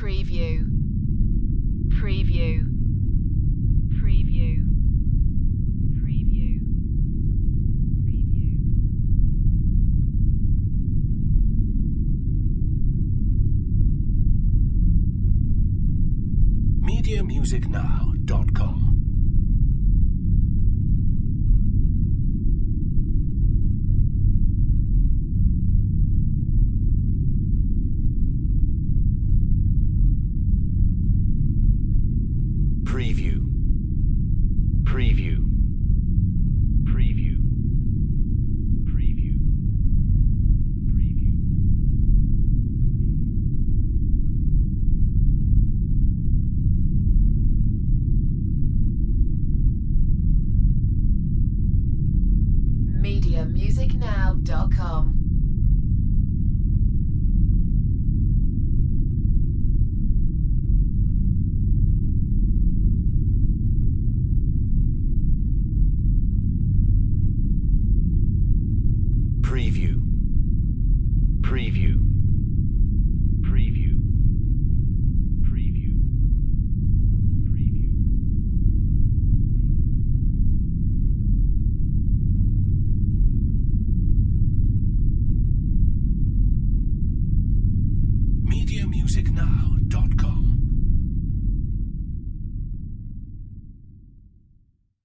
Preview. Preview. Preview. Preview. Preview. MediaMusicNow.com. Preview. Preview. Preview. Preview. Preview. MediaMusicNow.com. Preview. Preview. Preview. Preview. Preview. MediaMusicNow.com.